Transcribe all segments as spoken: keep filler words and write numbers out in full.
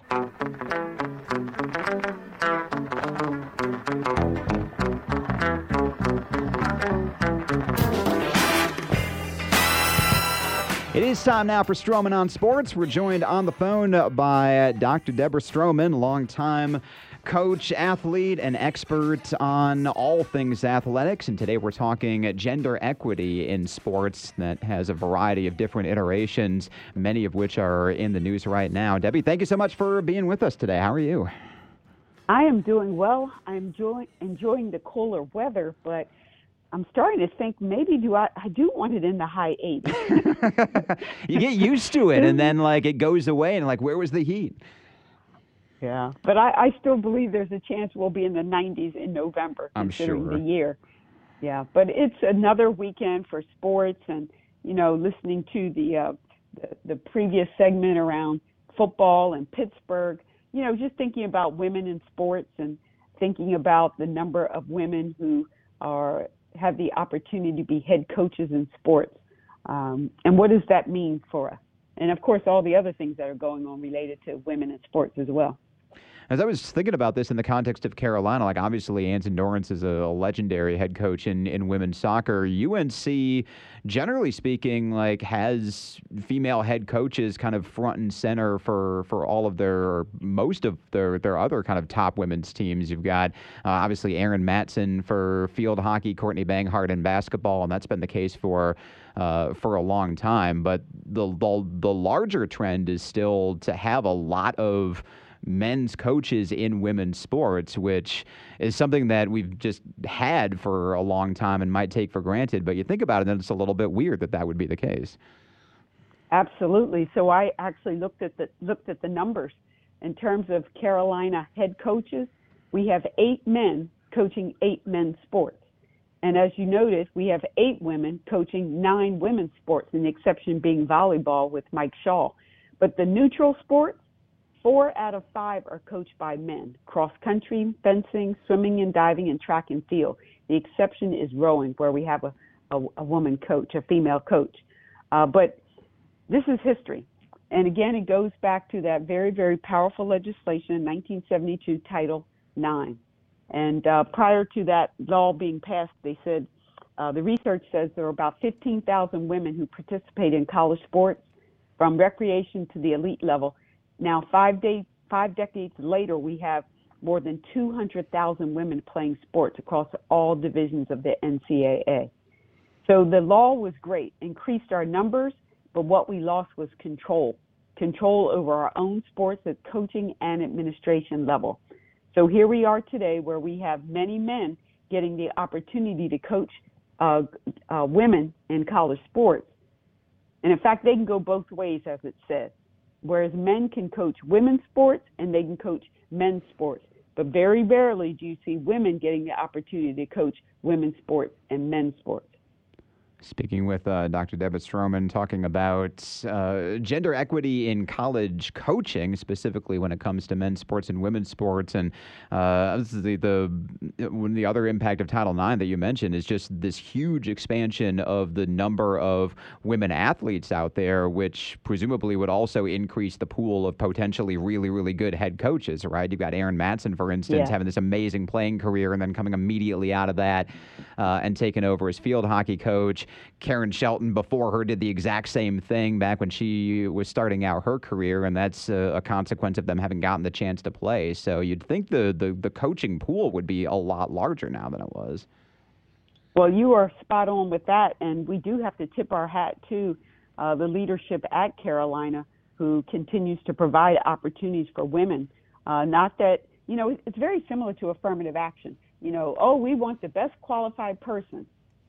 It is time now for Stroman on Sports. We're joined on the phone by Doctor Deborah Stroman, longtime coach, athlete, and expert on all things athletics. And today we're talking gender equity in sports that has a variety of different iterations, many of which are in the news right now. Debbie, thank you so much for being with us today. How are you? I am doing well. I'm enjoying, enjoying the cooler weather, but I'm starting to think maybe do I, I do want it in the high eighties. You get used to it, and then like it goes away, and like, where was the heat? Yeah, but I, I still believe there's a chance we'll be in the nineties in November, I'm considering sure. the year. Yeah, but it's another weekend for sports, and you know, listening to the uh, the, the previous segment around football and Pittsburgh. You know, just thinking about women in sports and thinking about the number of women who are have the opportunity to be head coaches in sports. Um, and what does that mean for us? And of course, all the other things that are going on related to women in sports as well. As I was thinking about this in the context of Carolina, like obviously Anson Dorrance is a legendary head coach in, in women's soccer. U N C, generally speaking, like has female head coaches kind of front and center for, for all of their, or most of their, their other kind of top women's teams. You've got uh, obviously Erin Matson for field hockey, Courtney Banghart in basketball, and that's been the case for Uh, for a long time. But the, the the larger trend is still to have a lot of men's coaches in women's sports, which is something that we've just had for a long time and might take for granted. But you think about it, and it's a little bit weird that that would be the case. Absolutely. So I actually looked at the looked at the numbers in terms of Carolina head coaches. We have eight men coaching eight men's sports. And as you noted, we have eight women coaching nine women's sports, and the exception being volleyball with Mike Shaw. But the neutral sports, four out of five are coached by men: cross country, fencing, swimming and diving, and track and field. The exception is rowing, where we have a, a, a woman coach, a female coach. Uh, but this is history. And again, it goes back to that very, very powerful legislation in nineteen seventy-two, Title nine. And uh, prior to that law being passed, they said, uh, the research says there are about fifteen thousand women who participate in college sports from recreation to the elite level. Now, five, day, five decades later, we have more than two hundred thousand women playing sports across all divisions of the N C double A. So the law was great, increased our numbers, but what we lost was control, control over our own sports at coaching and administration level. So here we are today where we have many men getting the opportunity to coach uh, uh, women in college sports. And in fact, they can go both ways, as it says, whereas men can coach women's sports and they can coach men's sports. But very rarely do you see women getting the opportunity to coach women's sports and men's sports. Speaking with uh, Doctor Deborah Stroman, talking about uh, gender equity in college coaching, specifically when it comes to men's sports and women's sports. And uh, this is the, the, the other impact of Title nine that you mentioned is just this huge expansion of the number of women athletes out there, which presumably would also increase the pool of potentially really, really good head coaches, right? You've got Erin Matson, for instance, Yeah. having this amazing playing career and then coming immediately out of that uh, and taking over as field hockey coach. Karen Shelton before her did the exact same thing back when she was starting out her career, and that's a, a consequence of them having gotten the chance to play. So you'd think the, the, the coaching pool would be a lot larger now than it was. Well, you are spot on with that, and we do have to tip our hat to uh, the leadership at Carolina, who continues to provide opportunities for women. Uh, not that, you know, it's very similar to affirmative action. You know, oh, we want the best qualified person.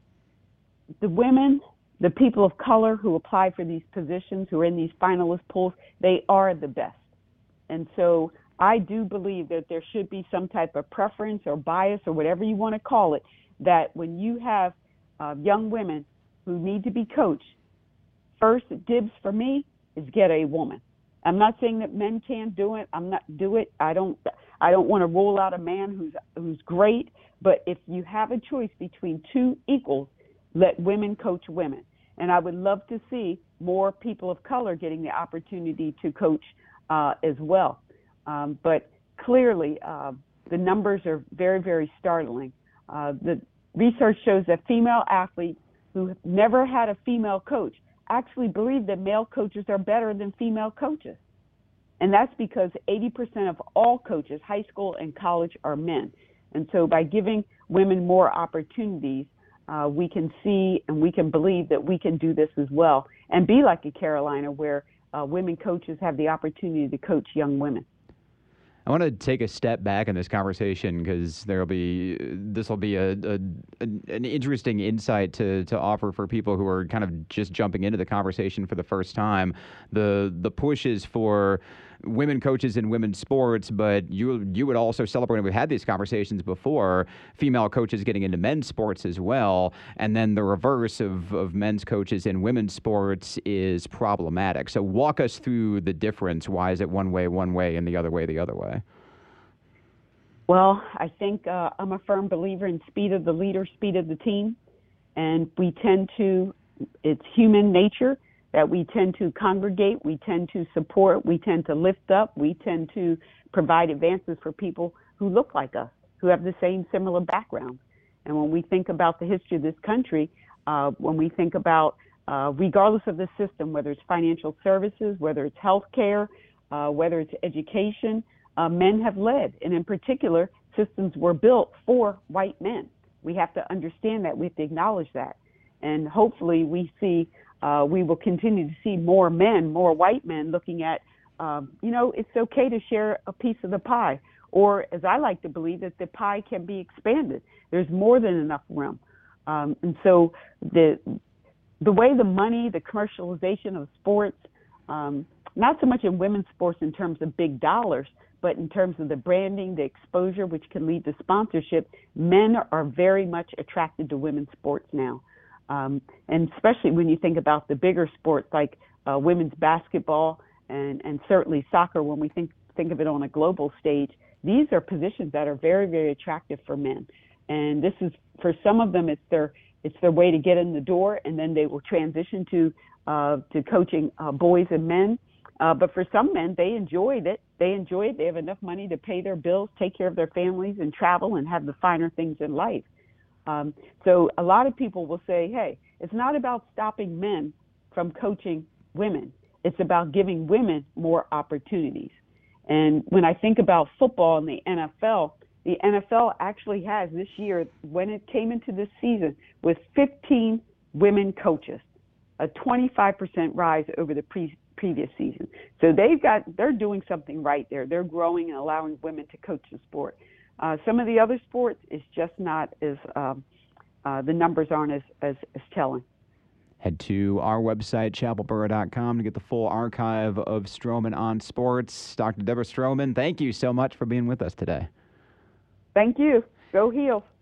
The women, the people of color who apply for these positions, who are in these finalist pools, they are the best. And so I do believe that there should be some type of preference or bias or whatever you want to call it, that when you have uh, young women who need to be coached, first dibs for me is get a woman. I'm not saying that men can't do it. I'm not do it. I don't. I don't want to rule out a man who's who's great. But if you have a choice between two equals, let women coach women. And I would love to see more people of color getting the opportunity to coach uh, as well. Um, but clearly, uh, the numbers are very, very startling. Uh, the research shows that female athletes who have never had a female coach actually believe that male coaches are better than female coaches. And that's because eighty percent of all coaches, high school and college, are men. And so by giving women more opportunities, uh, we can see and we can believe that we can do this as well and be like a Carolina where uh, women coaches have the opportunity to coach young women. I want to take a step back in this conversation because there'll be this will be a, a an interesting insight to to offer for people who are kind of just jumping into the conversation for the first time. The the push is for women coaches in women's sports, but you you would also celebrate, and we've had these conversations before, female coaches getting into men's sports as well, and then the reverse of, of men's coaches in women's sports is problematic. So walk us through the difference. Why is it one way one way and the other way the other way? Well, I think uh, I'm a firm believer in speed of the leader, speed of the team, and we tend to, it's human nature that we tend to congregate, we tend to support, we tend to lift up, we tend to provide advances for people who look like us, who have the same similar background. And when we think about the history of this country, uh, when we think about, uh, regardless of the system, whether it's financial services, whether it's healthcare, uh, whether it's education, uh, men have led. And in particular, systems were built for white men. We have to understand that. We have to acknowledge that. And hopefully we see Uh, we will continue to see more men, more white men looking at, um, you know, it's okay to share a piece of the pie. Or, as I like to believe, that the pie can be expanded. There's more than enough room. Um, and so the the way the money, the commercialization of sports, um, not so much in women's sports in terms of big dollars, but in terms of the branding, the exposure, which can lead to sponsorship, men are very much attracted to women's sports now. Um, and especially when you think about the bigger sports like uh, women's basketball and, and certainly soccer, when we think, think of it on a global stage, these are positions that are very, very attractive for men. And this is, for some of them, it's their it's their way to get in the door, and then they will transition to uh, to coaching uh, boys and men. Uh, but for some men, they enjoyed it. They enjoy it. They have enough money to pay their bills, take care of their families, and travel and have the finer things in life. Um, so a lot of people will say, hey, it's not about stopping men from coaching women. It's about giving women more opportunities. And when I think about football and the N F L, the N F L actually has this year, when it came into this season, with fifteen women coaches, a twenty-five percent rise over the pre- previous season. So they've got, they're doing something right there. They're growing and allowing women to coach the sport. Uh, some of the other sports is just not as, um, uh, the numbers aren't as, as, as telling. Head to our website, chapel borough dot com, to get the full archive of Stroman on Sports. Doctor Deborah Stroman, thank you so much for being with us today. Thank you. Go Heels.